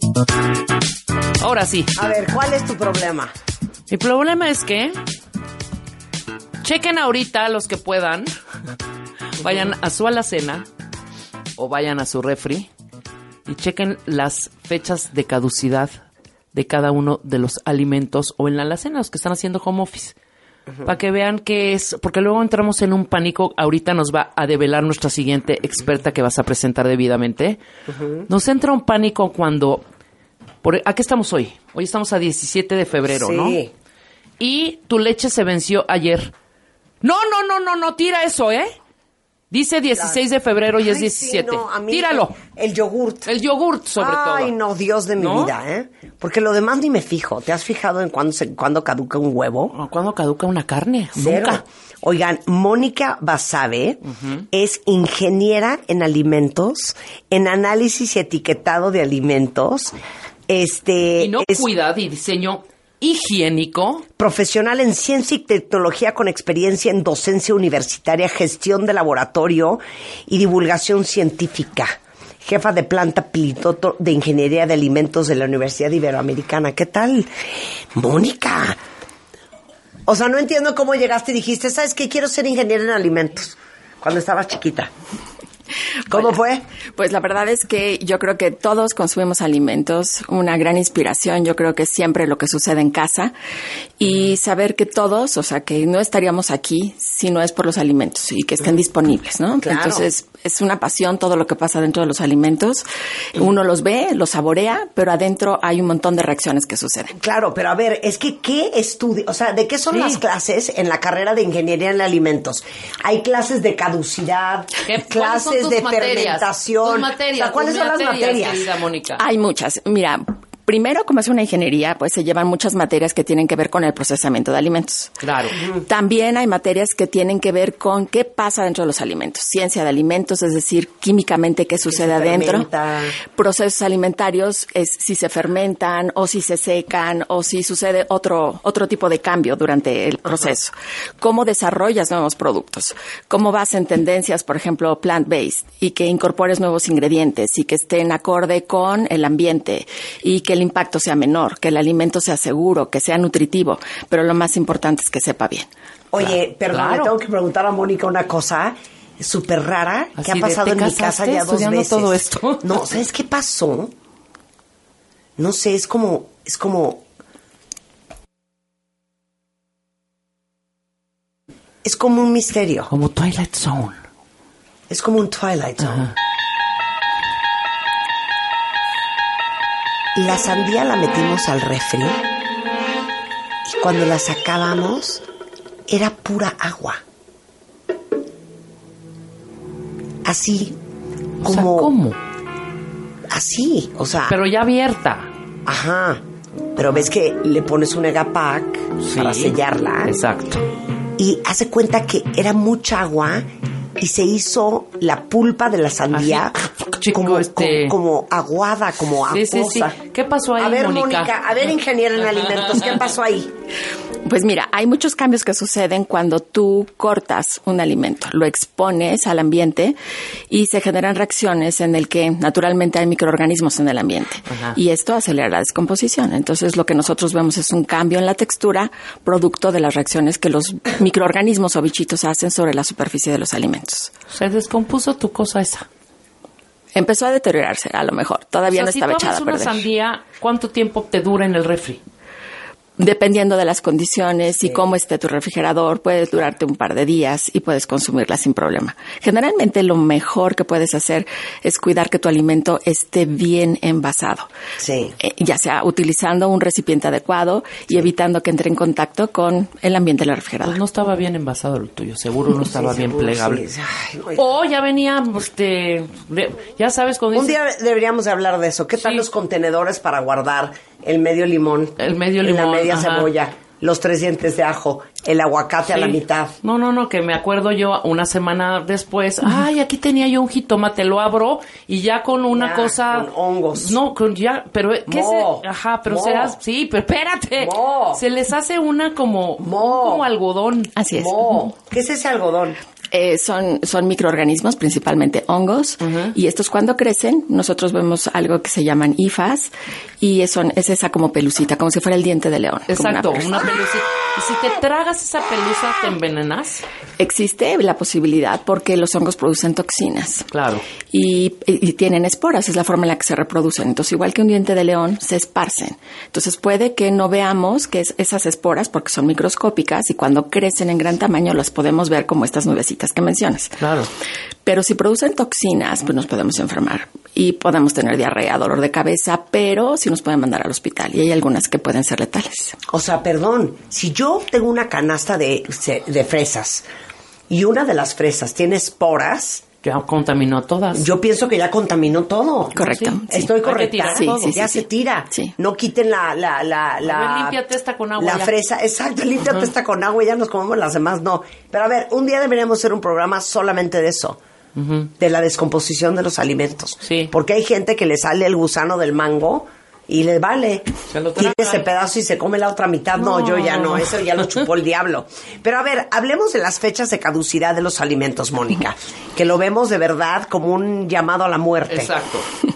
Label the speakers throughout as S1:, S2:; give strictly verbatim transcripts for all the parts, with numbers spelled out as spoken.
S1: Ahora sí.
S2: A ver, ¿cuál es tu problema?
S1: Mi problema es que chequen ahorita los que puedan, vayan a su alacena o vayan a su refri y chequen las fechas de caducidad de cada uno de los alimentos o en la alacena, los que están haciendo home office. Uh-huh. Para que vean qué es, porque luego entramos en un pánico. Ahorita nos va a develar nuestra siguiente experta que vas a presentar debidamente. Uh-huh. Nos entra un pánico cuando... Por, ¿a qué estamos hoy? Hoy estamos a diecisiete de febrero, sí. ¿no? Y tu leche se venció ayer. No, no, no, no, no, tira eso, ¿eh? Dice dieciséis claro. de febrero y Ay, es diecisiete. Sí, no, a mí Tíralo.
S2: El, el yogurt.
S1: El yogurt, sobre
S2: Ay,
S1: todo.
S2: Ay, no, Dios de mi ¿no? vida, ¿eh? Porque lo demás ni me fijo. ¿Te has fijado en cuándo, se, cuándo caduca un huevo?
S1: No, ¿cuándo caduca una carne?
S2: Cero.
S1: Nunca.
S2: Oigan, Mónica Basabe uh-huh. es ingeniera en alimentos, en análisis y etiquetado de alimentos. Este,
S1: y no
S2: es
S1: cuidado y diseño higiénico.
S2: Profesional en ciencia y tecnología con experiencia en docencia universitaria, gestión de laboratorio y divulgación científica. Jefa de planta piloto de ingeniería de alimentos de la Universidad Iberoamericana. ¿Qué tal, Mónica? O sea, no entiendo cómo llegaste y dijiste, ¿sabes qué? Quiero ser ingeniera en alimentos. Cuando estabas chiquita. ¿Cómo fue?
S3: Pues la verdad es que yo creo que todos consumimos alimentos. Una gran inspiración, yo creo que es siempre lo que sucede en casa. Y saber que todos, o sea, que no estaríamos aquí si no es por los alimentos y que estén disponibles, ¿no?
S2: Claro.
S3: Entonces, es una pasión todo lo que pasa dentro de los alimentos. Uno los ve, los saborea, pero adentro hay un montón de reacciones que suceden.
S2: Claro, pero a ver, es que ¿qué estudio? O sea, ¿de qué son sí. las clases en la carrera de ingeniería en alimentos? Hay clases de caducidad, clases de
S1: materias?
S2: fermentación.
S1: Tus materias,
S2: o sea, ¿cuáles son
S1: materias,
S2: las materias?
S1: Querida Mónica.
S3: Hay muchas. Mira, primero, como es una ingeniería, pues se llevan muchas materias que tienen que ver con el procesamiento de alimentos.
S1: Claro.
S3: También hay materias que tienen que ver con qué pasa dentro de los alimentos. Ciencia de alimentos, es decir, químicamente qué sucede adentro. Procesos alimentarios, es si se fermentan o si se secan o si sucede otro otro tipo de cambio durante el proceso. Ajá. Cómo desarrollas nuevos productos. Cómo vas en tendencias, por ejemplo, plant-based, y que incorpores nuevos ingredientes y que estén acorde con el ambiente y que el impacto sea menor, que el alimento sea seguro, que sea nutritivo, pero lo más importante es que sepa bien.
S2: Oye, perdón, claro. le tengo que preguntar a Mónica una cosa súper rara Así que ha pasado en mi casa ya dos veces.
S1: Todo esto?
S2: No, ¿sabes qué pasó? No sé, es como, es como, es como un misterio.
S1: Como Twilight Zone.
S2: Es como un Twilight Zone. Ajá. La sandía la metimos al refri y cuando la sacábamos era pura agua. Así como...
S1: O sea, ¿cómo?
S2: Así, o sea...
S1: Pero ya abierta.
S2: Ajá, pero ves que le pones un Egapac sí, para sellarla.
S1: Exacto.
S2: Y hace cuenta que era mucha agua y se hizo la pulpa de la sandía
S1: Chico,
S2: como,
S1: este...
S2: como, como aguada, como
S1: sí,
S2: acuosa.
S1: Sí, sí. ¿Qué pasó ahí,
S2: A ver,
S1: Mónica?
S2: Mónica, a ver, ingeniera en alimentos, ¿qué pasó ahí?
S3: Pues mira, hay muchos cambios que suceden cuando tú cortas un alimento, lo expones al ambiente y se generan reacciones en el que naturalmente hay microorganismos en el ambiente. Ajá. Y esto acelera la descomposición. Entonces lo que nosotros vemos es un cambio en la textura producto de las reacciones que los microorganismos o bichitos hacen sobre la superficie de los alimentos.
S1: Se descompuso tu cosa esa.
S3: Empezó a deteriorarse, a lo mejor. Todavía
S1: o sea,
S3: no estaba
S1: si
S3: echada a perder.
S1: una sandía, ¿cuánto tiempo te dura en el refri?
S3: Dependiendo de las condiciones sí. y cómo esté tu refrigerador, puedes durarte un par de días y puedes consumirla sin problema. Generalmente lo mejor que puedes hacer es cuidar que tu alimento esté bien envasado.
S2: Sí.
S3: Eh, ya sea utilizando un recipiente adecuado y sí. evitando que entre en contacto con el ambiente del refrigerador.
S1: Pues no estaba bien envasado el tuyo, seguro no estaba sí, bien seguro, plegable.
S2: Sí. Ay,
S1: o ya venía, este, ya sabes cuando
S2: un
S1: dices,
S2: día deberíamos de hablar de eso. ¿Qué tal sí. los contenedores para guardar el medio limón,
S1: el medio limón,
S2: la media
S1: ajá.
S2: cebolla, los tres dientes de ajo, el aguacate sí. a la mitad?
S1: No, no, no, que me acuerdo yo una semana después, ay, aquí tenía yo un jitomate, lo abro y ya con una
S2: ya,
S1: cosa...
S2: con hongos.
S1: No, con ya, pero ¿qué
S2: Mo.
S1: se...? Ajá, pero
S2: Mo.
S1: será... Sí, pero espérate.
S2: Mo.
S1: Se les hace una como...
S2: Mo.
S1: como algodón.
S3: Así es.
S2: Mo. ¿Qué es ese algodón?
S3: Eh, son, son microorganismos, principalmente hongos, uh-huh. y estos cuando crecen, nosotros vemos algo que se llaman hifas, y son, es esa como pelucita, como si fuera el diente de león.
S1: Exacto, una, una pelucita. ¿Y si te tragas esa pelusa, te envenenas?
S3: Existe la posibilidad porque los hongos producen toxinas.
S1: Claro.
S3: Y, y, y tienen esporas, es la forma en la que se reproducen. Entonces, igual que un diente de león, se esparcen. Entonces, puede que no veamos que es esas esporas, porque son microscópicas, y cuando crecen en gran tamaño las podemos ver como estas nubecitas que mencionas.
S1: Claro.
S3: Pero si producen toxinas, pues nos podemos enfermar y podemos tener diarrea, dolor de cabeza, pero sí nos pueden mandar al hospital y hay algunas que pueden ser letales.
S2: O sea, perdón, si yo tengo una canasta de, de fresas y una de las fresas tiene esporas,
S1: ya contaminó todas.
S2: Yo pienso que ya contaminó todo.
S3: Correcto.
S2: Sí. Estoy correcta.
S3: Sí, sí,
S2: ya
S3: sí,
S2: se tira.
S3: Sí.
S2: No quiten la la la la.
S1: A ver, límpiate esta con agua.
S2: La
S1: ya.
S2: fresa, exacto. Límpiate uh-huh. esta con agua y ya nos comemos las demás. No. Pero a ver, un día deberíamos hacer un programa solamente de eso. Uh-huh. De la descomposición de los alimentos.
S1: Sí.
S2: Porque hay gente que le sale el gusano del mango y les vale. Tira ese pedazo y se come la otra mitad. No. no, yo ya no. Eso ya lo chupó el diablo. Pero a ver, hablemos de las fechas de caducidad de los alimentos, Mónica. Que lo vemos de verdad como un llamado a la muerte.
S1: Exacto.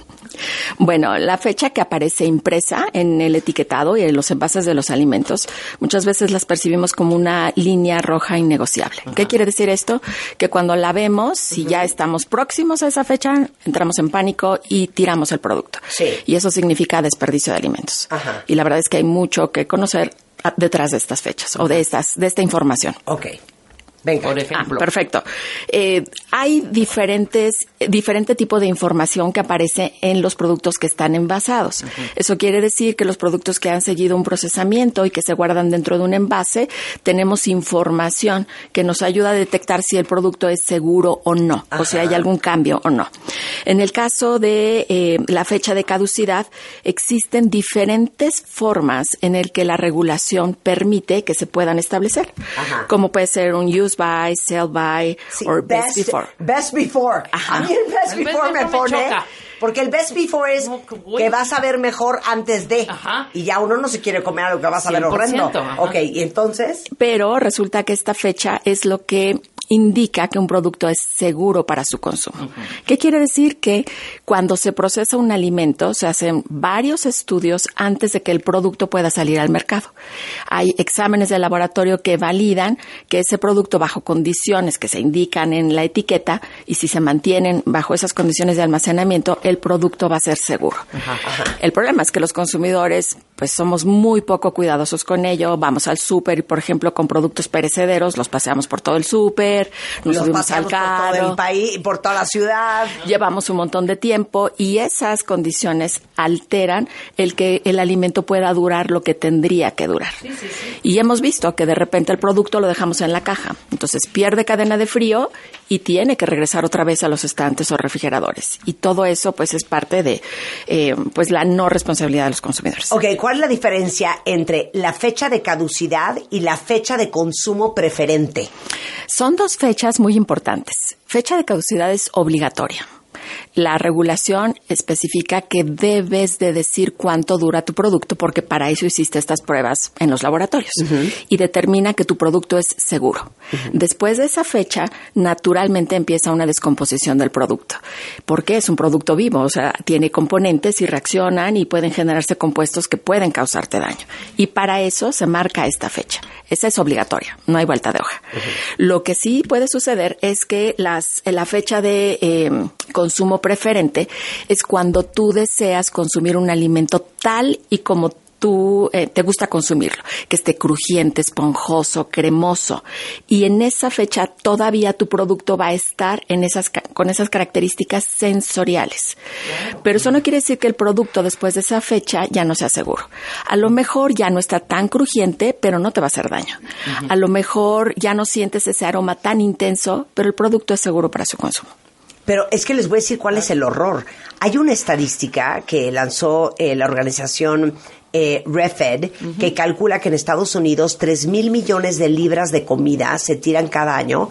S3: Bueno, la fecha que aparece impresa en el etiquetado y en los envases de los alimentos, muchas veces las percibimos como una línea roja innegociable. Ajá. ¿Qué quiere decir esto? Que cuando la vemos, si uh-huh. ya estamos próximos a esa fecha, entramos en pánico y tiramos el producto.
S2: Sí.
S3: Y eso significa desperdicio de alimentos.
S2: Ajá.
S3: Y la verdad es que hay mucho que conocer detrás de estas fechas o de estas, de esta información.
S2: Ok. Venga.
S1: Por ejemplo.
S3: Ah, perfecto. Eh, hay diferentes, diferente tipo de información que aparece en los productos que están envasados. Uh-huh. Eso quiere decir que los productos que han seguido un procesamiento y que se guardan dentro de un envase, tenemos información que nos ayuda a detectar si el producto es seguro o no, Ajá. o si hay algún cambio o no. En el caso de eh, la fecha de caducidad, existen diferentes formas en el que la regulación permite que se puedan establecer. Ajá. Como puede ser un use by, sell by,
S2: sí,
S3: or
S2: best,
S3: best before.
S2: Best before. Ajá. A mí el best el before best me pone, me porque el best before es no, que vas a ver mejor antes de. Ajá. Y ya uno no se quiere comer algo que vas a ver horrendo. Ajá. Ok, y entonces.
S3: Pero resulta que esta fecha es lo que indica que un producto es seguro para su consumo. Uh-huh. ¿Qué quiere decir? Que cuando se procesa un alimento se hacen varios estudios antes de que el producto pueda salir al mercado. Hay exámenes de laboratorio que validan que ese producto bajo condiciones que se indican en la etiqueta y si se mantienen bajo esas condiciones de almacenamiento, el producto va a ser seguro. Uh-huh. El problema es que los consumidores pues somos muy poco cuidadosos con ello. Vamos al súper y, por ejemplo, con productos perecederos, los paseamos por todo el súper, nos
S2: los
S3: subimos al carro,
S2: por todo el país, por toda la ciudad.
S3: Llevamos un montón de tiempo y esas condiciones alteran el que el alimento pueda durar lo que tendría que durar. Sí, sí, sí. Y hemos visto que de repente el producto lo dejamos en la caja, entonces pierde cadena de frío y tiene que regresar otra vez a los estantes o refrigeradores. Y todo eso pues es parte de eh, pues la no responsabilidad de los consumidores.
S2: Ok, ¿cuál es la diferencia entre la fecha de caducidad y la fecha de consumo preferente?
S3: Son dos fechas muy importantes. Fecha de caducidad es obligatoria. La regulación especifica que debes de decir cuánto dura tu producto porque para eso hiciste estas pruebas en los laboratorios uh-huh. y determina que tu producto es seguro. Uh-huh. Después de esa fecha, naturalmente empieza una descomposición del producto porque es un producto vivo, o sea, tiene componentes y reaccionan y pueden generarse compuestos que pueden causarte daño. Y para eso se marca esta fecha. Esa es obligatoria, no hay vuelta de hoja. Uh-huh. Lo que sí puede suceder es que las, la fecha de eh, consumo preferente es cuando tú deseas consumir un alimento tal y como tú eh, te gusta consumirlo, que esté crujiente, esponjoso, cremoso. Y en esa fecha todavía tu producto va a estar en esas con esas características sensoriales. Pero eso no quiere decir que el producto después de esa fecha ya no sea seguro. A lo mejor ya no está tan crujiente, pero no te va a hacer daño. Uh-huh. A lo mejor ya no sientes ese aroma tan intenso, pero el producto es seguro para su consumo.
S2: Pero es que les voy a decir cuál es el horror. Hay una estadística que lanzó eh, la organización eh, RefEd, uh-huh. que calcula que en Estados Unidos tres mil millones de libras de comida se tiran cada año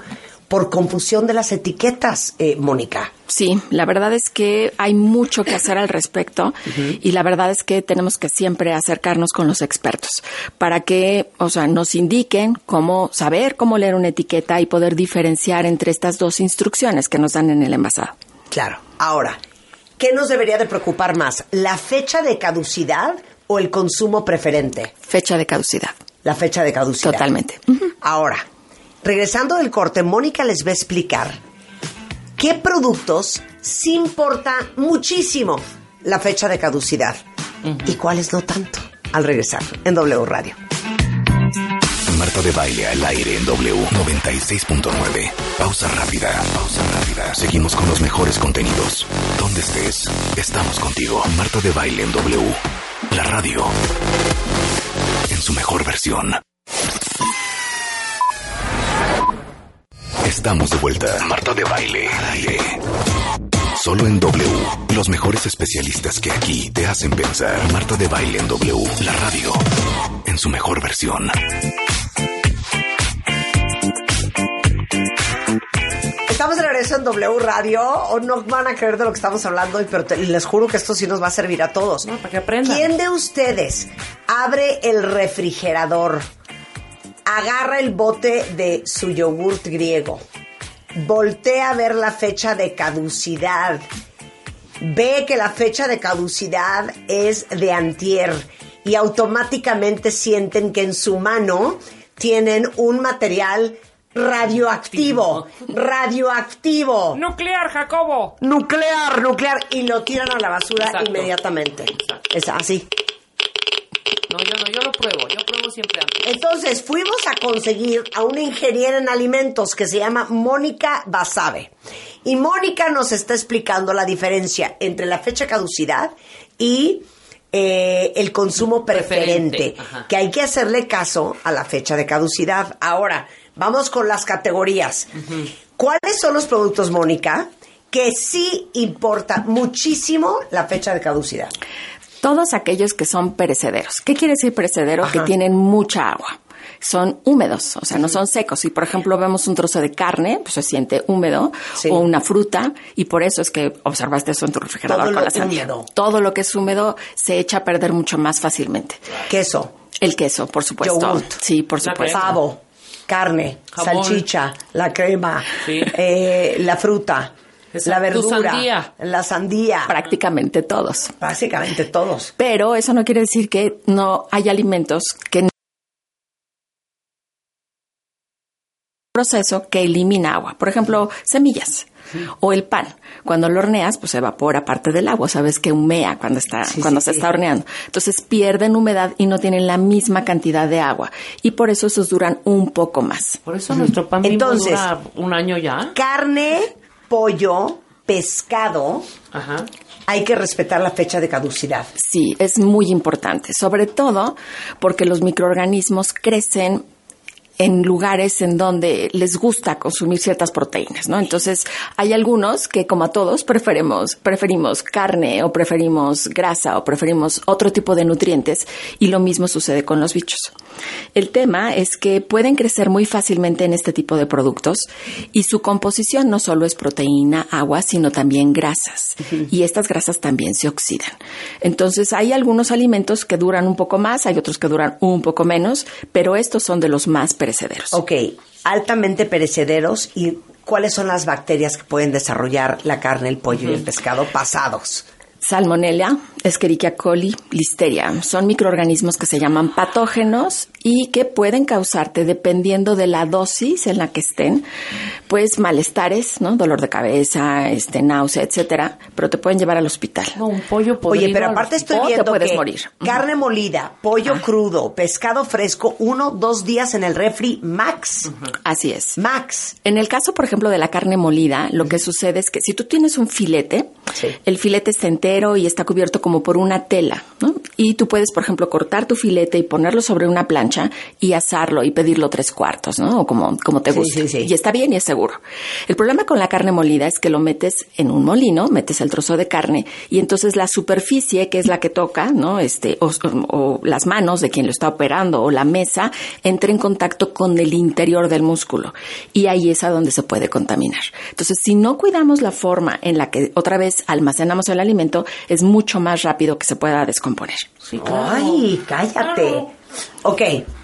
S2: por confusión de las etiquetas, eh, Mónica.
S3: Sí, la verdad es que hay mucho que hacer al respecto uh-huh. y la verdad es que tenemos que siempre acercarnos con los expertos para que, o sea, nos indiquen cómo saber cómo leer una etiqueta y poder diferenciar entre estas dos instrucciones que nos dan en el envasado.
S2: Claro. Ahora, ¿qué nos debería de preocupar más? ¿La fecha de caducidad o el consumo preferente?
S3: Fecha de caducidad.
S2: La fecha de caducidad.
S3: Totalmente.
S2: Uh-huh. Ahora, regresando del corte, Mónica les va a explicar qué productos sí importa muchísimo la fecha de caducidad uh-huh. y cuáles no tanto. Al regresar en W Radio.
S4: Marta de Baile al aire en W noventa y seis punto nueve. Pausa rápida, pausa rápida. Seguimos con los mejores contenidos. Donde estés, estamos contigo. Marta de Baile en W. La radio en su mejor versión. Estamos de vuelta. Marta de Baile al aire. Solo en W. Los mejores especialistas que aquí te hacen pensar. Marta de Baile en W. La radio en su mejor versión.
S2: Estamos de regreso en W Radio. O no van a creer de lo que estamos hablando hoy, pero te, les juro que esto sí nos va a servir a todos.
S1: No, para que aprendan.
S2: ¿Quién de ustedes abre el refrigerador, agarra el bote de su yogurt griego, voltea a ver la fecha de caducidad, ve que la fecha de caducidad es de antier y automáticamente sienten que en su mano tienen un material radioactivo, radioactivo.
S1: Nuclear, Jacobo.
S2: Nuclear, nuclear. Y lo tiran a la basura
S1: Exacto.
S2: inmediatamente.
S1: Exacto.
S2: Es así.
S1: No, yo no, yo lo pruebo. Yo pruebo siempre antes.
S2: Entonces, fuimos a conseguir a una ingeniera en alimentos que se llama Mónica Basabe. Y Mónica nos está explicando la diferencia entre la fecha de caducidad y eh, el consumo preferente. preferente. Que hay que hacerle caso a la fecha de caducidad. Ahora, vamos con las categorías. Uh-huh. ¿Cuáles son los productos, Mónica, que sí importa muchísimo la fecha de caducidad?
S3: Todos aquellos que son perecederos. ¿Qué quiere decir perecedero? Ajá. Que tienen mucha agua. Son húmedos, o sea, no son secos. Si, por ejemplo, vemos un trozo de carne, pues se siente húmedo, sí. o una fruta, y por eso es que observaste eso en tu refrigerador
S2: Todo
S3: con
S2: lo
S3: la sandía.
S2: Húmedo.
S3: Todo lo que es húmedo se echa a perder mucho más fácilmente.
S2: Queso.
S3: El queso, por supuesto.
S2: Yogurt.
S3: Sí, por supuesto.
S2: Pavo, carne, Jabón. salchicha, la crema, sí. eh, la fruta. Exacto. La verdura,
S1: sandía.
S2: la sandía.
S3: Prácticamente todos.
S2: Prácticamente todos.
S3: Pero eso no quiere decir que no hay alimentos que proceso que elimina agua. Por ejemplo, semillas sí. o el pan. Cuando lo horneas, pues evapora parte del agua. Sabes que humea cuando está sí, cuando sí, se sí. está horneando. Entonces pierden humedad y no tienen la misma cantidad de agua. Y por eso esos duran un poco más.
S1: Por eso nuestro pan Bimbo
S2: Entonces,
S1: dura un año ya.
S2: Carne, pollo, pescado,
S1: Ajá.
S2: hay que respetar la fecha de caducidad.
S3: Sí, es muy importante, sobre todo porque los microorganismos crecen en lugares en donde les gusta consumir ciertas proteínas, ¿no? Entonces, hay algunos que, como a todos, preferimos, preferimos carne o preferimos grasa o preferimos otro tipo de nutrientes y lo mismo sucede con los bichos. El tema es que pueden crecer muy fácilmente en este tipo de productos y su composición no solo es proteína, agua, sino también grasas. Uh-huh. Y estas grasas también se oxidan. Entonces, hay algunos alimentos que duran un poco más, hay otros que duran un poco menos, pero estos son de los más perecederos.
S2: Ok, altamente perecederos. ¿Y cuáles son las bacterias que pueden desarrollar la carne, el pollo uh-huh. y el pescado pasados?
S3: Salmonella, Escherichia coli, Listeria. Son microorganismos que se llaman patógenos y que pueden causarte, dependiendo de la dosis en la que estén, pues malestares, ¿no? Dolor de cabeza, este, náusea, etcétera, pero te pueden llevar al hospital.
S1: No, un pollo podrido.
S2: Oye, pero aparte estoy
S3: o
S2: viendo
S3: te puedes
S2: que
S3: morir.
S2: Carne molida, pollo ah. crudo, pescado fresco, uno, dos días en el refri, max.
S3: Uh-huh. Así es.
S2: Max.
S3: En el caso, por ejemplo, de la carne molida, lo que sucede es que si tú tienes un filete, sí. el filete está entero y está cubierto como por una tela, ¿no? Y tú puedes, por ejemplo, cortar tu filete y ponerlo sobre una plancha plancha y asarlo y pedirlo tres cuartos, ¿no? O como, como te
S2: Sí,
S3: guste.
S2: sí, sí.
S3: Y está bien y es seguro. El problema con la carne molida es que lo metes en un molino, metes el trozo de carne y entonces la superficie, que es la que toca, ¿no? Este, o, o las manos de quien lo está operando o la mesa, entra en contacto con el interior del músculo y ahí es a donde se puede contaminar. Entonces, si no cuidamos la forma en la que otra vez almacenamos el alimento, es mucho más rápido que se pueda descomponer.
S1: Sí, claro.
S2: Ay, cállate.
S1: Claro.
S2: Ok.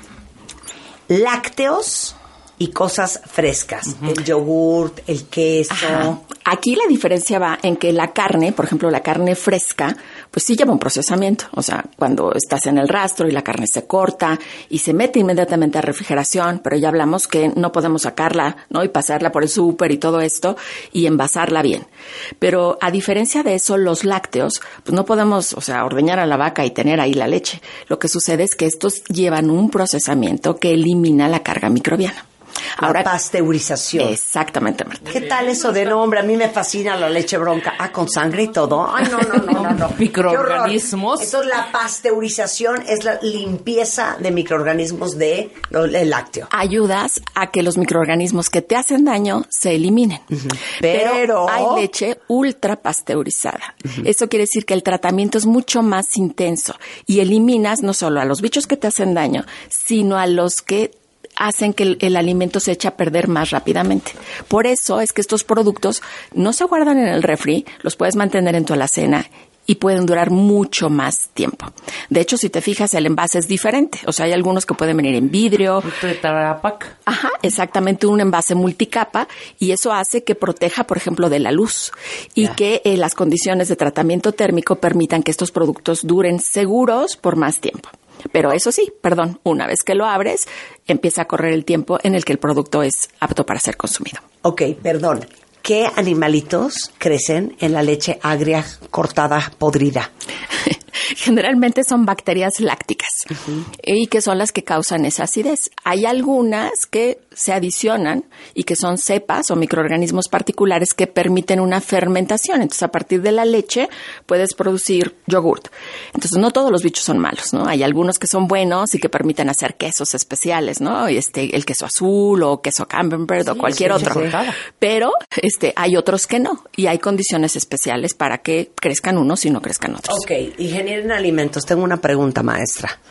S2: Lácteos y cosas frescas. Uh-huh. El yogurt, el queso.
S3: Ajá. Aquí la diferencia va en que la carne, por ejemplo, la carne fresca, pues sí lleva un procesamiento. O sea, cuando estás en el rastro y la carne se corta y se mete inmediatamente a refrigeración, pero ya hablamos que no podemos sacarla, ¿no? Y pasarla por el súper y todo esto y envasarla bien. Pero a diferencia de eso, los lácteos, pues no podemos, o sea, ordeñar a la vaca y tener ahí la leche. Lo que sucede es que estos llevan un procesamiento que elimina la carga microbiana.
S2: Ahora, la pasteurización.
S3: Exactamente, Marta.
S2: ¿Qué tal eso de nombre? A mí me fascina la leche bronca. Ah, con sangre y todo. Ay, no, no, no, no. no.
S1: Microorganismos.
S2: Entonces, la pasteurización es la limpieza de microorganismos del de lácteo.
S3: Ayudas a que los microorganismos que te hacen daño se eliminen. Uh-huh. Pero, Pero hay leche ultra pasteurizada. Uh-huh. Eso quiere decir que el tratamiento es mucho más intenso y eliminas no solo a los bichos que te hacen daño, sino a los que hacen que el, el alimento se eche a perder más rápidamente. Por eso es que estos productos no se guardan en el refri, los puedes mantener en tu alacena y pueden durar mucho más tiempo. De hecho, si te fijas, el envase es diferente. O sea, hay algunos que pueden venir en vidrio.
S1: Tetrapack.
S3: Ajá, exactamente, un envase multicapa y eso hace que proteja, por ejemplo, de la luz y yeah. que eh, las condiciones de tratamiento térmico permitan que estos productos duren seguros por más tiempo. Pero eso sí, perdón, una vez que lo abres, empieza a correr el tiempo en el que el producto es apto para ser consumido.
S2: Ok, perdón. ¿Qué animalitos crecen en la leche agria, cortada, podrida?
S3: Generalmente son bacterias lácticas uh-huh. y que son las que causan esa acidez. Hay algunas que se adicionan y que son cepas o microorganismos particulares que permiten una fermentación. Entonces, a partir de la leche puedes producir yogurt. Entonces, no todos los bichos son malos, ¿no? Hay algunos que son buenos y que permiten hacer quesos especiales, ¿no? Este, el queso azul o queso camembert sí, o cualquier otro. Cortada. Pero este, hay otros que no y hay condiciones especiales para que crezcan unos y no crezcan otros.
S2: Ok, ingeniero en alimentos, tengo una pregunta, maestra.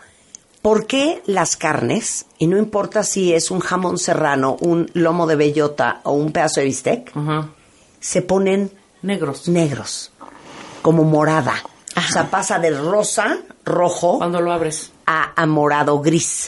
S2: ¿Por qué las carnes, y no importa si es un jamón serrano, un lomo de bellota o un pedazo de bistec, uh-huh. se ponen
S1: negros?
S2: Negros, como morada. Ajá. O sea, pasa de rosa, rojo,
S1: cuando lo abres,
S2: a, a morado, gris.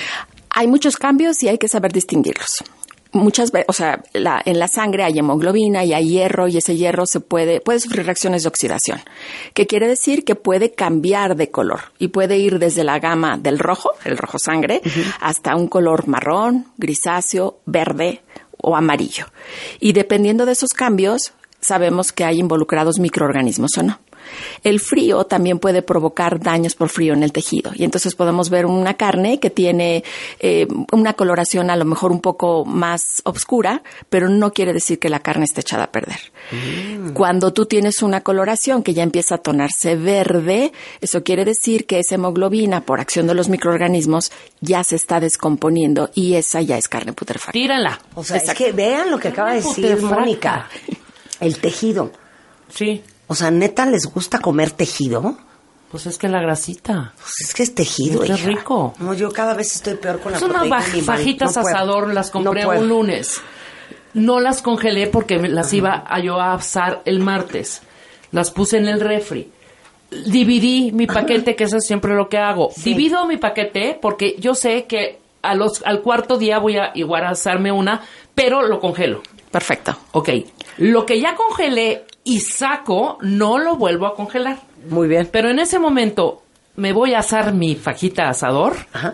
S3: Hay muchos cambios y hay que saber distinguirlos. Muchas veces, o sea, la, en la sangre hay hemoglobina y hay hierro y ese hierro se puede, puede sufrir reacciones de oxidación, que quiere decir que puede cambiar de color y puede ir desde la gama del rojo, el rojo sangre, uh-huh. hasta un color marrón, grisáceo, verde o amarillo. Y dependiendo de esos cambios, sabemos que hay involucrados microorganismos o no. El frío también puede provocar daños por frío en el tejido y entonces podemos ver una carne que tiene eh, una coloración a lo mejor un poco más oscura, pero no quiere decir que la carne esté echada a perder. Mm. Cuando tú tienes una coloración que ya empieza a tornarse verde, eso quiere decir que esa hemoglobina, por acción de los microorganismos, ya se está descomponiendo y esa ya es carne putrefacta.
S1: Tírala.
S2: O sea, es que vean lo que acaba de decir Mónica. El tejido.
S1: Sí.
S2: O sea, ¿neta les gusta comer tejido?
S1: Pues es que la grasita.
S2: Pues es que es tejido,
S1: es
S2: hija.
S1: rico.
S2: No, yo cada vez estoy peor con la
S1: proteína animal. Son unas fajitas no asador, las compré no un lunes. No las congelé porque las uh-huh. iba a yo a asar el martes. Las puse en el refri. Dividí mi paquete, uh-huh. que eso es siempre lo que hago. Sí. Divido mi paquete porque yo sé que a los, al cuarto día voy a igual a asarme una, pero lo congelo.
S3: Perfecto.
S1: Ok. Lo que ya congelé y saco, no lo vuelvo a congelar.
S2: Muy bien.
S1: Pero en ese momento me voy a asar mi fajita asador. Ajá.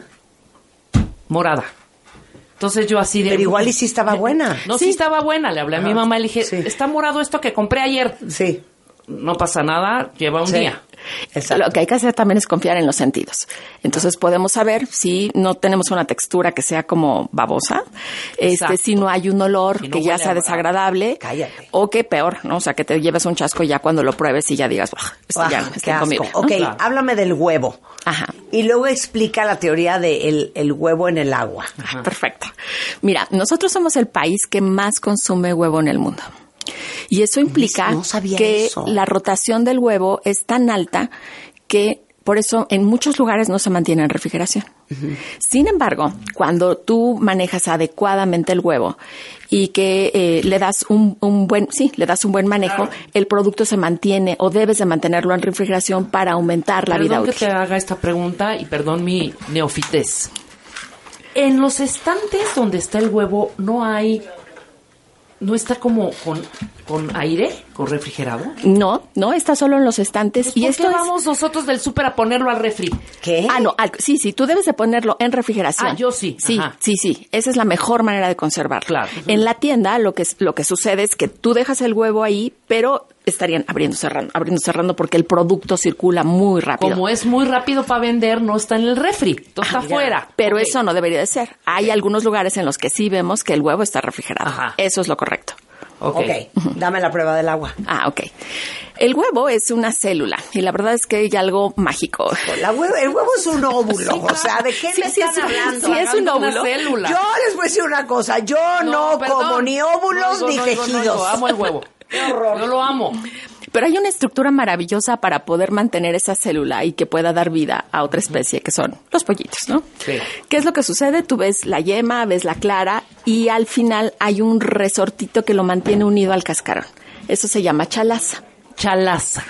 S1: Morada. Entonces yo así de...
S2: Pero igual y sí estaba buena.
S1: No, sí, sí estaba buena. Le hablé Ajá. a mi mamá y le dije, sí. está morado esto que compré ayer.
S2: Sí.
S1: no pasa nada, lleva un
S2: Sí.
S1: día.
S2: Exacto.
S3: Lo que hay que hacer también es confiar en los sentidos. Entonces podemos saber si no tenemos una textura que sea como babosa, este, si no hay un olor
S1: Si no
S3: que ya
S1: huele
S3: sea
S1: a-
S3: desagradable,
S2: Cállate.
S3: o que peor, ¿no? O sea, que te lleves un chasco ya cuando lo pruebes y ya digas, "Buah, esto
S2: Ah,
S3: ya
S2: qué
S3: está
S2: asco.
S3: incomible", ¿no?
S2: Ok,
S1: Claro.
S2: háblame del huevo.
S3: Ajá.
S2: Y luego explica la teoría del el huevo en el agua.
S3: Ah, perfecto. Mira, nosotros somos el país que más consume huevo en el mundo. Y eso implica
S2: No sabía
S3: que
S2: eso.
S3: la rotación del huevo es tan alta que por eso en muchos lugares no se mantiene en refrigeración. Uh-huh. Sin embargo, cuando tú manejas adecuadamente el huevo y que eh, le das un, un buen, sí, le das un buen manejo, claro, el producto se mantiene o debes de mantenerlo en refrigeración para aumentar la
S1: perdón
S3: vida útil.
S1: que te haga esta pregunta y perdón mi neofitez. En los estantes donde está el huevo no hay, no está como con, con aire, con refrigerado.
S3: No, no, está solo en los estantes.
S1: Pues
S3: y
S1: ¿por
S3: esto
S1: qué
S3: es...
S1: vamos nosotros del súper a ponerlo al refri?
S2: ¿Qué?
S3: Ah, no, al, sí, sí, tú debes de ponerlo en refrigeración.
S1: Ah, yo sí.
S3: Sí,
S1: Ajá.
S3: sí, sí. Esa es la mejor manera de conservarlo.
S1: Claro.
S3: En la tienda lo que lo que sucede es que tú dejas el huevo ahí, pero estarían abriendo, cerrando, abriendo, cerrando porque el producto circula muy rápido.
S1: Como es muy rápido para vender, no está en el refri, todo está
S3: Ah,
S1: afuera.
S3: Pero
S1: Okay.
S3: eso no debería de ser. Hay algunos lugares en los que sí vemos que el huevo está refrigerado.
S1: Ajá.
S3: Eso es lo correcto.
S2: Ok, okay. Dame la prueba del agua.
S3: Ah, ok. El huevo es una célula y la verdad es que hay algo mágico.
S2: La huevo, el huevo es un óvulo, sí, o sea, ¿de qué
S3: sí,
S2: me
S3: sí,
S2: están
S3: sí,
S2: hablando?
S3: Sí, es un óvulo.
S1: Una célula.
S2: Yo les voy a decir una cosa, yo no, no como ni óvulos
S1: no, no,
S2: ni
S1: no,
S2: tejidos.
S1: No, no, no, amo el huevo.
S2: Qué horror.
S1: Yo lo amo.
S3: Pero hay una estructura maravillosa para poder mantener esa célula y que pueda dar vida a otra especie, que son los pollitos, ¿no?
S1: Sí.
S3: ¿Qué es lo que sucede? Tú ves la yema, ves la clara y al final hay un resortito que lo mantiene unido al cascarón. Eso se llama chalaza.
S1: Chalaza.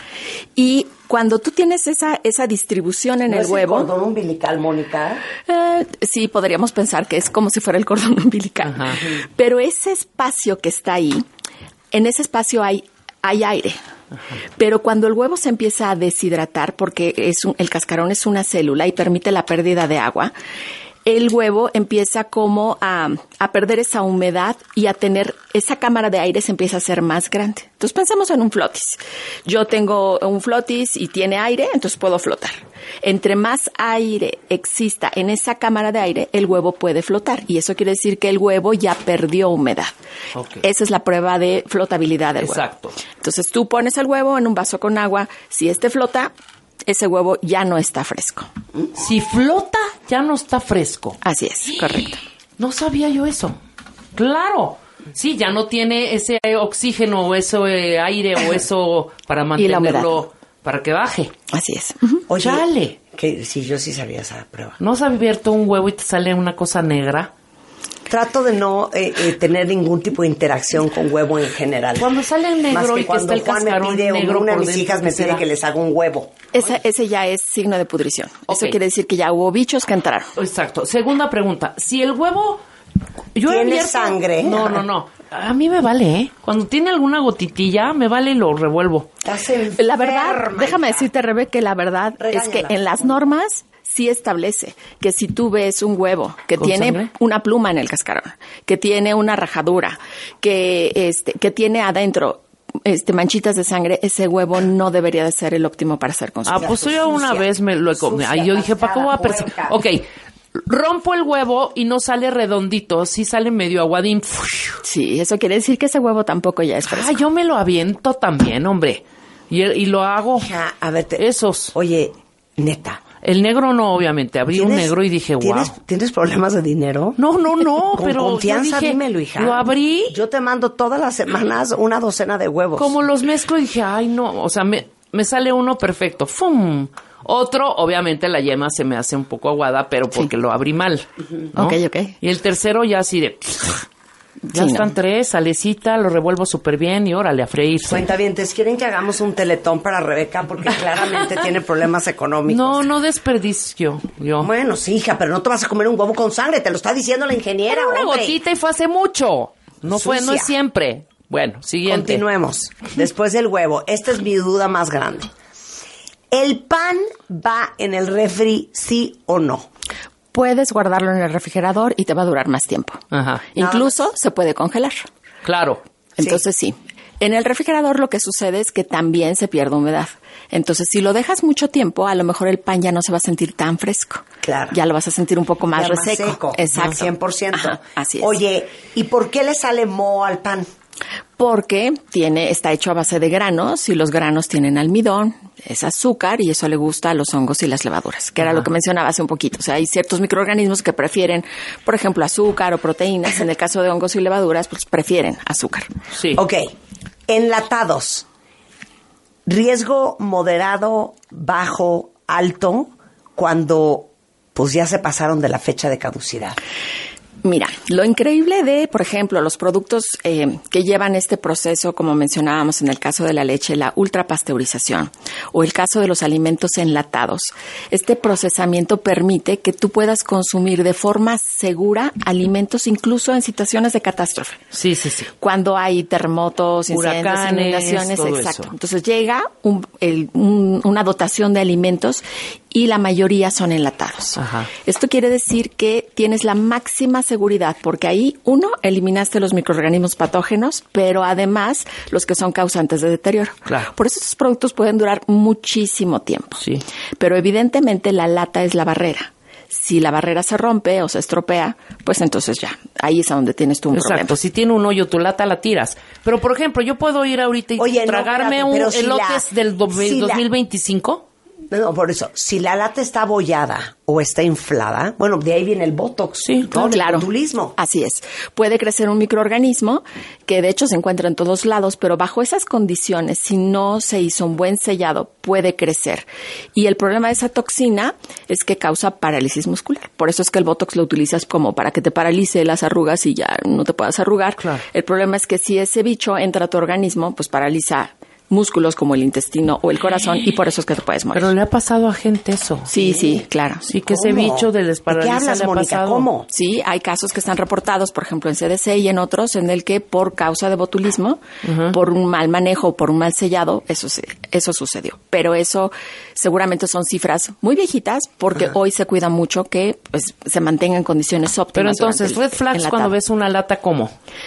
S3: Y cuando tú tienes esa esa distribución en
S2: ¿No
S3: el
S2: es
S3: huevo...
S2: el cordón umbilical, Mónica?
S3: Eh, sí, podríamos pensar que es como si fuera el cordón umbilical.
S1: Ajá.
S3: Pero ese espacio que está ahí, en ese espacio hay, hay aire. Ajá. Pero cuando el huevo se empieza a deshidratar, porque es un, el cascarón es una célula y permite la pérdida de agua, el huevo empieza como a, a perder esa humedad y a tener, esa cámara de aire se empieza a hacer más grande. Entonces pensemos en un flotis. Yo tengo un flotis y tiene aire, entonces puedo flotar. Entre más aire exista en esa cámara de aire, el huevo puede flotar. Y eso quiere decir que el huevo ya perdió humedad.
S1: Okay.
S3: Esa es la prueba de flotabilidad del
S1: Exacto.
S3: huevo. Entonces tú pones el huevo en un vaso con agua. Si este flota, ese huevo ya no está fresco.
S1: Si flota, ya no está fresco.
S3: Así es, correcto.
S1: No sabía yo eso. Claro. Sí, ya no tiene ese oxígeno o ese eh, aire o eso para mantenerlo, para que baje.
S3: Así es.
S2: Oye,
S1: Chale.
S2: que sí, yo sí sabía esa prueba.
S1: ¿No has abierto un huevo y te sale una cosa negra?
S2: Trato de no eh, eh, tener ningún tipo de interacción con huevo en general.
S1: Cuando sale el negro
S2: Más que
S1: y que
S2: cuando
S1: está el
S2: Juan me
S1: cascarón
S2: pide,
S1: negro
S2: una de
S1: por
S2: mis
S1: dentro,
S2: hijas me
S1: ¿qué
S2: pide
S1: será?
S2: que les haga un huevo.
S3: Ese, ese ya es signo de pudrición.
S1: Ok.
S3: Eso quiere decir que ya hubo bichos que entraron.
S1: Exacto. Segunda pregunta. Si el huevo... Yo he
S2: ¿Tiene
S1: abierto-
S2: sangre?
S1: No, no, no. A mí me vale, ¿eh? Cuando tiene alguna gotitilla, me vale y lo revuelvo.
S2: Estás
S3: La verdad,
S2: enferma,
S3: déjame
S2: hija.
S3: decirte, Rebe, que la verdad
S2: Regáñala.
S3: es que en las normas sí establece que si tú ves un huevo que
S1: ¿Con
S3: tiene
S1: sangre?
S3: una pluma en el cascarón, que tiene una rajadura, que este, que tiene adentro este manchitas de sangre, ese huevo no debería de ser el óptimo para ser
S1: Ah,
S3: consumido.
S1: pues yo una
S2: sucia,
S1: vez me lo he comido.
S2: sucia,
S1: Ahí yo dije, ¿para qué voy a
S2: atascada,
S1: perseguir?
S2: puerca.
S1: Ok, rompo el huevo y no sale redondito, sí sale medio aguadín.
S3: Sí, eso quiere decir que ese huevo tampoco ya es fresco.
S1: Ah, yo me lo aviento también, hombre. Y, y lo hago.
S2: Hija, a ver, te-
S1: Esos.
S2: Oye, neta.
S1: El negro no, obviamente. Abrí un
S2: ¿tienes-
S1: negro y dije, wow.
S2: ¿tienes, ¿Tienes problemas de dinero?
S1: No, no, no,
S2: Con
S1: pero
S2: confianza,
S1: yo dije,
S2: dímelo, hija.
S1: lo abrí,
S2: Yo te mando todas las semanas una docena de huevos.
S1: como los mezclo y dije, ay, no, o sea, me, me sale uno perfecto. ¡Fum! Otro, obviamente la yema se me hace un poco aguada, pero porque lo abrí mal. ¿no?
S3: Ok, ok.
S1: Y el tercero ya así de... Ya
S3: Sí,
S1: están
S3: no.
S1: tres, salecita, lo revuelvo súper bien y órale, a freírse.
S2: Cuentavientes, ¿quieren que hagamos un teletón para Rebeca? Porque claramente tiene problemas económicos.
S1: No, no desperdicio yo.
S2: Bueno, sí, hija, pero no te vas a comer un huevo con sangre, te lo está diciendo la ingeniera,
S1: Era una
S2: hombre.
S1: gotita y fue hace mucho. No fue, no
S2: Sucia.
S1: es siempre. Bueno, siguiente.
S2: Continuemos. Después del huevo, esta es mi duda más grande. ¿El pan va en el refri, sí o no?
S3: Puedes guardarlo en el refrigerador y te va a durar más tiempo.
S1: Ajá.
S3: Incluso se puede congelar.
S1: Claro.
S3: Entonces sí. En el refrigerador lo que sucede es que también se pierde humedad. Entonces, si lo dejas mucho tiempo, a lo mejor el pan ya no se va a sentir tan fresco.
S2: Claro.
S3: Ya lo vas a sentir un poco más
S2: ya
S3: reseco.
S2: Más seco.
S3: Exacto.
S2: cien por ciento.
S3: Ajá, así es.
S2: Oye, ¿y por qué le sale moho al pan?
S3: Porque tiene, está hecho a base de granos y los granos tienen almidón, es azúcar y eso le gusta a los hongos y las levaduras, que Ajá. era lo que mencionaba hace un poquito. O sea, hay ciertos microorganismos que prefieren, por ejemplo, azúcar o proteínas. En el caso de hongos y levaduras, pues prefieren azúcar.
S1: Sí.
S2: Ok. Enlatados. Riesgo moderado, bajo, alto, cuando pues ya se pasaron de la fecha de caducidad.
S3: Mira, lo increíble de, por ejemplo, los productos eh, que llevan este proceso, como mencionábamos en el caso de la leche, la ultrapasteurización, o el caso de los alimentos enlatados, este procesamiento permite que tú puedas consumir de forma segura alimentos incluso en situaciones de catástrofe.
S1: Sí, sí, sí.
S3: Cuando hay terremotos, incendios,
S1: huracanes,
S3: inundaciones,
S1: todo
S3: exacto.
S1: eso.
S3: Entonces llega un, el, un, una dotación de alimentos y la mayoría son enlatados.
S1: Ajá.
S3: Esto quiere decir que tienes la máxima seguridad porque ahí, uno, eliminaste los microorganismos patógenos, pero además los que son causantes de deterioro.
S1: Claro.
S3: Por eso estos productos pueden durar muchísimo tiempo.
S1: Sí.
S3: Pero evidentemente la lata es la barrera. Si la barrera se rompe o se estropea, pues entonces ya, ahí es a donde tienes tú un
S1: Exacto.
S3: problema.
S1: Si tiene un hoyo tu lata, la tiras. Pero, por ejemplo, yo puedo ir ahorita y
S2: Oye,
S1: tragarme
S2: no, espérate,
S1: un
S2: si
S1: elotes
S2: la-
S1: del do-
S2: si la-
S1: dos mil veinticinco.
S2: No, por eso, si la lata está abollada o está inflada, bueno, de ahí viene el botox,
S1: Sí,
S2: ¿no? El
S3: claro.
S2: botulismo.
S3: Así es. Puede crecer un microorganismo que de hecho se encuentra en todos lados, pero bajo esas condiciones, si no se hizo un buen sellado, puede crecer. Y el problema de esa toxina es que causa parálisis muscular. Por eso es que el botox lo utilizas como para que te paralice las arrugas y ya no te puedas arrugar.
S1: Claro.
S3: El problema es que si ese bicho entra a tu organismo, pues paraliza músculos como el intestino o el corazón y por eso es que te puedes morir.
S1: Pero le ha pasado a gente eso.
S3: Sí, sí, claro.
S1: Sí, que ese
S2: ¿Cómo?
S1: bicho de
S2: ¿De qué
S1: desparaliza
S2: hablas,
S1: le ha
S2: Mónica?
S1: pasado.
S2: ¿Cómo?
S3: Sí, hay casos que están reportados, por ejemplo, en C D C y en otros, en el que por causa de botulismo, uh-huh. por un mal manejo o por un mal sellado, eso se, eso sucedió. Pero eso seguramente son cifras muy viejitas porque uh-huh. hoy se cuida mucho que pues, se mantengan en condiciones óptimas.
S1: Pero entonces,
S3: el,
S1: red flags
S3: enlatado.
S1: cuando ves una lata, ¿cómo?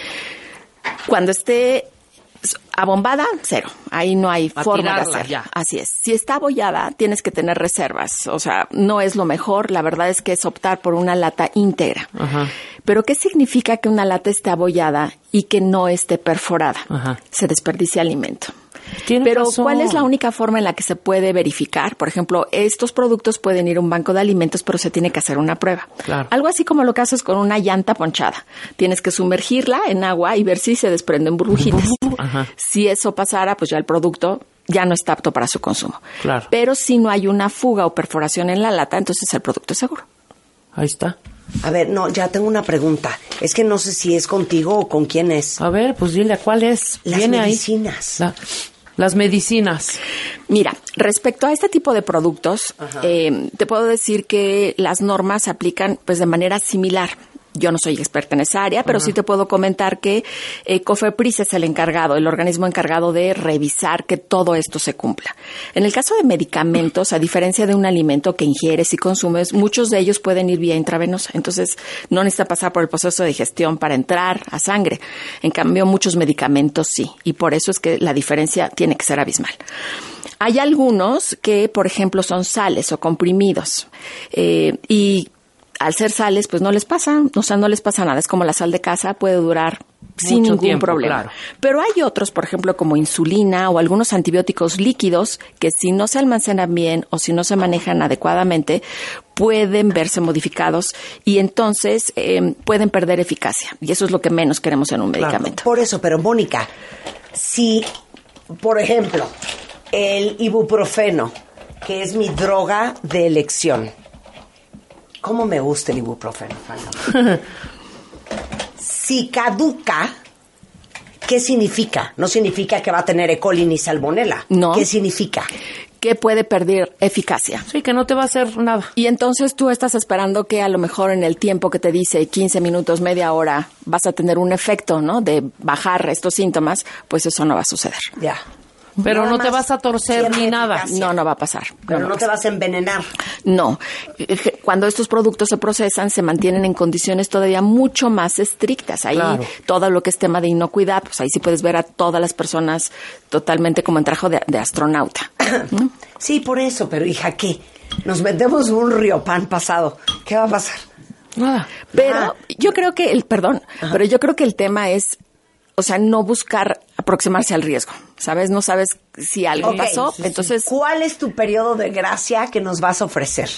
S3: Cuando esté abombada, cero. Ahí no hay
S1: A
S3: forma
S1: tirarla,
S3: de hacer.
S1: ya.
S3: Así es. Si está abollada, tienes que tener reservas. O sea, no es lo mejor. La verdad es que es optar por una lata íntegra.
S1: Ajá.
S3: Pero ¿qué significa que una lata esté abollada y que no esté perforada?
S1: Ajá.
S3: Se desperdicia alimento.
S1: Tiene
S3: Pero
S1: razón.
S3: ¿cuál es la única forma en la que se puede verificar? Por ejemplo, estos productos pueden ir a un banco de alimentos, pero se tiene que hacer una prueba.
S1: Claro.
S3: Algo así como lo que haces con una llanta ponchada. Tienes que sumergirla en agua y ver si se desprenden burbujitas.
S1: Ajá.
S3: Si eso pasara, pues ya el producto ya no está apto para su consumo.
S1: Claro.
S3: Pero si no hay una fuga o perforación en la lata, entonces el producto es seguro.
S1: Ahí está.
S2: A ver, no, ya tengo una pregunta. Es que no sé si es contigo o con quién es.
S1: A ver, pues dile, ¿cuál es?
S2: Las
S1: Viene
S2: medicinas.
S1: ahí. La- las medicinas.
S3: Mira, respecto a este tipo de productos, eh, te puedo decir que las normas se aplican pues de manera similar. Yo no soy experta en esa área, pero Ajá. sí te puedo comentar que eh, COFEPRIS es el encargado, el organismo encargado de revisar que todo esto se cumpla. En el caso de medicamentos, a diferencia de un alimento que ingieres y consumes, muchos de ellos pueden ir vía intravenosa. Entonces, no necesita pasar por el proceso de digestión para entrar a sangre. En cambio, muchos medicamentos sí. Y por eso es que la diferencia tiene que ser abismal. Hay algunos que, por ejemplo, son sales o comprimidos. Eh, y al ser sales, pues no les pasa, o sea, no les pasa nada. Es como la sal de casa, puede durar sin
S1: Mucho
S3: ningún
S1: tiempo,
S3: problema.
S1: claro.
S3: Pero hay otros, por ejemplo, como insulina o algunos antibióticos líquidos que si no se almacenan bien o si no se manejan adecuadamente, pueden verse modificados y entonces eh, pueden perder eficacia. Y eso es lo que menos queremos en un
S2: Claro,
S3: medicamento.
S2: por eso, pero Mónica, si, por ejemplo, el ibuprofeno, que es mi droga de elección, ¿cómo me gusta el ibuprofeno? Si caduca, ¿qué significa? No significa que va a tener E. coli ni salmonela.
S3: No.
S2: ¿Qué significa?
S3: Que puede perder eficacia.
S1: Sí, que no te va a hacer nada.
S3: Y entonces tú estás esperando que a lo mejor en el tiempo que te dice quince minutos, media hora, vas a tener un efecto, ¿no? De bajar estos síntomas, pues eso no va a suceder.
S2: Ya.
S1: Pero
S2: Nada
S1: no te
S2: más
S1: vas a torcer
S2: pierde
S1: ni nada.
S2: eficacia.
S3: No, no va a pasar.
S2: Pero
S3: no,
S2: no,
S3: no
S2: te vas a envenenar.
S3: No. Cuando estos productos se procesan, se mantienen en condiciones todavía mucho más estrictas. Ahí
S1: Claro.
S3: todo lo que es tema de inocuidad, pues ahí sí puedes ver a todas las personas totalmente como en traje de, de astronauta. ¿no?
S2: Sí, por eso, pero hija, ¿qué? Nos metemos un riopan pasado. ¿Qué va a pasar?
S1: Nada.
S3: Pero
S2: Ajá.
S3: yo creo que el, perdón, pero yo creo que el tema es, o sea, no buscar aproximarse al riesgo, ¿sabes? No sabes si algo
S2: Ok,
S3: pasó,
S2: sí, sí.
S3: entonces
S2: ¿Cuál es tu periodo de gracia que nos vas a ofrecer?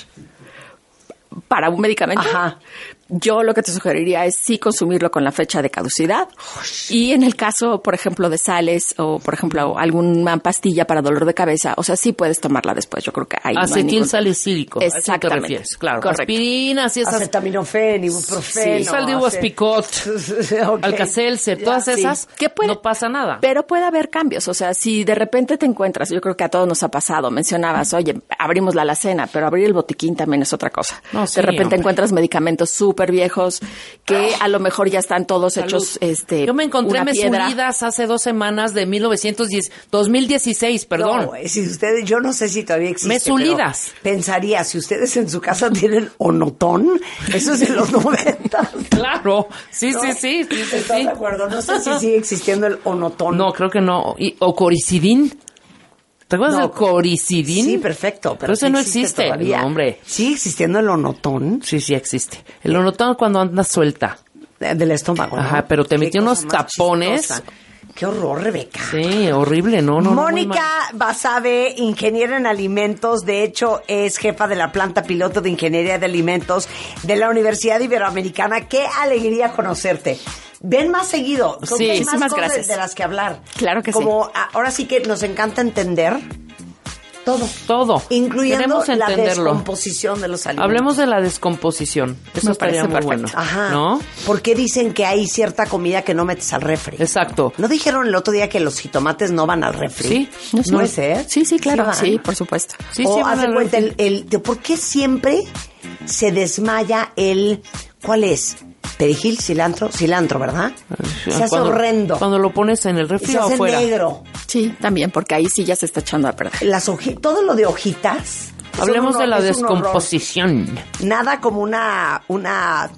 S3: para un medicamento,
S2: Ajá.
S3: yo lo que te sugeriría es sí consumirlo con la fecha de caducidad. Y en el caso, por ejemplo, de sales o, por ejemplo, alguna pastilla para dolor de cabeza, o sea, sí puedes tomarla después. Yo creo que ahí no hay
S1: Acetil
S3: ningún-
S1: salicílico. ¿A eso te
S3: Exactamente.
S1: refieres? Claro.
S3: Correcto.
S1: Aspirinas y esas.
S2: Acetaminofén, ibuprofeno.
S1: Sí, Saldivas
S2: ace-
S1: Picot,
S2: Ok.
S1: Alka-Seltzer,
S2: Ya,
S1: todas
S2: sí.
S1: esas,
S3: ¿Qué puede-
S1: no pasa nada.
S3: Pero puede haber cambios, o sea, si de repente te encuentras, yo creo que a todos nos ha pasado, mencionabas, oye, abrimos la alacena, pero abrir el botiquín también es otra cosa.
S1: No, sí,
S3: de repente
S1: hombre.
S3: encuentras medicamentos súper viejos que a lo mejor ya están todos
S1: Salud.
S3: hechos, este,
S1: Yo me encontré
S3: una piedra.
S1: mesulidas hace dos semanas de mil novecientos diez, dos mil dieciséis, perdón.
S2: No, güey, si ustedes, yo no sé si todavía existe.
S1: Mesulidas.
S2: pero Pensaría, si ustedes en su casa tienen onotón, eso es de los noventa.
S1: Claro, sí,
S2: ¿No?
S1: sí, sí, sí, sí,
S2: ¿Estás
S1: sí.
S2: de acuerdo? No sé si sigue existiendo el onotón.
S1: No, creo que no. Y- o coricidín. ¿Te acuerdas
S2: No,
S1: del coricidín?
S2: Sí, perfecto. Pero,
S1: Pero ese
S2: sí
S1: no existe.
S2: todavía.
S1: No, hombre.
S2: ¿Sigue existiendo el onotón?
S1: Sí, sí existe. El onotón cuando anda suelta.
S2: De- Del estómago, ¿no?
S1: Ajá, pero te
S2: Qué
S1: metió
S2: cosa
S1: unos
S2: más
S1: tapones.
S2: chistosa. Qué horror, Rebeca.
S1: Sí, horrible, no, no. no, muy
S2: Mónica
S1: mal.
S2: Basabe, ingeniera en alimentos, de hecho es jefa de la planta piloto de ingeniería de alimentos de la Universidad Iberoamericana. Qué alegría conocerte. Ven más seguido. Creo
S1: Sí,
S2: que hay más
S3: muchísimas
S2: cosas
S3: gracias.
S2: de las que hablar.
S3: Claro que sí.
S2: Como a- ahora sí que nos encanta entender todo.
S1: Todo.
S2: Incluyendo
S1: Queremos
S2: la
S1: entenderlo.
S2: descomposición de los alimentos.
S1: Hablemos de la descomposición. Eso
S3: Me
S1: estaría
S3: parece
S1: muy
S3: perfecto.
S1: bueno.
S2: Ajá.
S1: ¿No?
S2: ¿Por qué dicen que hay cierta comida que no metes al refri?
S1: Exacto.
S2: ¿No dijeron el otro día que los jitomates no van al refri?
S1: Sí.
S2: ¿No,
S3: sé.
S2: es ser?
S3: Sí, sí, claro,
S2: van.
S3: sí, por supuesto.
S1: Sí,
S2: o
S1: sí,
S2: haz
S1: van
S2: de
S1: al
S2: cuenta, el,
S1: refri.
S2: el- de por qué siempre se desmaya el... ¿Cuál es? Perejil, cilantro, cilantro, ¿verdad? Se hace
S1: Cuando-
S2: horrendo.
S1: Cuando lo pones en el
S2: Y
S1: refri
S2: se
S1: o
S2: hace
S1: afuera.
S2: negro.
S3: Sí, también, porque ahí sí ya se está echando a perder.
S2: Las hoji- todo lo de hojitas. es
S1: Hablemos
S2: un
S1: de la
S2: horror, es un horror.
S1: descomposición.
S2: Nada como una... una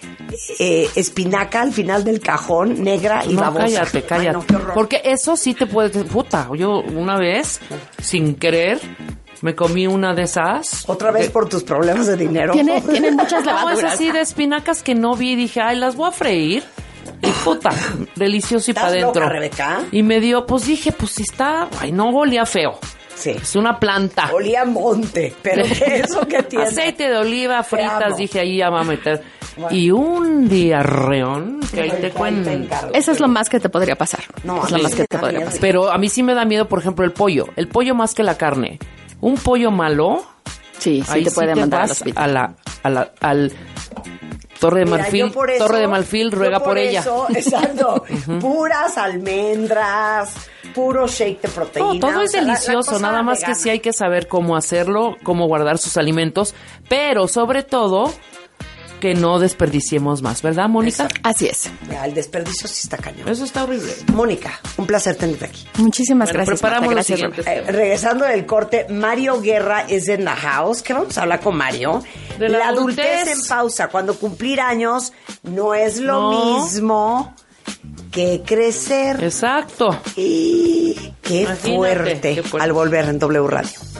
S2: eh, espinaca al final del cajón, negra y
S1: No,
S2: babosa.
S1: cállate,
S2: Ay,
S1: cállate.
S2: no, qué horror.
S1: Porque eso sí te puede... Puta, yo una vez, sin querer, me comí una de esas.
S2: Otra vez
S1: de-
S2: por tus problemas de dinero.
S3: Tiene, tiene muchas
S1: No, es
S3: levaduras.
S1: así de espinacas que no vi. Dije, ay, las voy a freír. Y puta, delicioso y
S2: ¿Estás
S1: para adentro.
S2: loca, Rebeca?
S1: Y me dio, pues dije, pues si está... Ay, no olía feo.
S2: Sí.
S1: Es una planta.
S2: Olía a monte, pero ¿qué eso que tiene?
S1: Aceite de oliva,
S2: amo.
S1: fritas, dije, ahí ya va a meter. Y un diarreón que ahí te
S2: Ahí te
S1: cuento.
S2: encargo.
S3: Eso es lo más que te podría pasar.
S2: No,
S3: es lo
S2: a mí
S3: más
S2: sí
S3: que
S2: me
S3: te
S2: da
S3: podría
S2: miedo.
S3: pasar.
S1: Pero a mí sí me da miedo, por ejemplo, el pollo. El pollo más que la carne. Un pollo malo,
S3: Sí, sí
S1: ahí
S3: te puede
S1: sí te
S3: mandar al
S1: vas
S3: hospital.
S1: a la, a la, al Torre de
S2: Mira,
S1: Marfil.
S2: yo por eso-
S1: Torre de Marfil,
S2: yo
S1: ruega por, ella.
S2: eso, exacto. Puras almendras, puro shake de proteína.
S1: No, todo
S2: o
S1: es
S2: sea, la- la
S1: delicioso,
S2: cosa
S1: nada más
S2: vegana.
S1: que sí hay que saber cómo hacerlo, cómo guardar sus alimentos, pero sobre todo que no desperdiciemos más, ¿verdad, Mónica?
S3: Así es.
S2: Ya, el desperdicio sí está cañón.
S1: Eso está horrible.
S2: Mónica, un placer tenerte aquí.
S3: Muchísimas
S1: Bueno,
S3: gracias.
S1: preparamos
S3: Marta.
S1: lo
S3: Gracias,
S1: siguiente.
S3: Roberto.
S2: Eh, regresando del corte, Mario Guerra es en the house. ¿Qué vamos a hablar con Mario?
S1: De la
S2: adultez.
S1: adultez
S2: en pausa. Cuando cumplir años no es lo
S1: No.
S2: mismo que crecer.
S1: Exacto.
S2: Y qué
S1: Imagínate,
S2: fuerte.
S1: qué fuerte.
S2: Al volver en W Radio.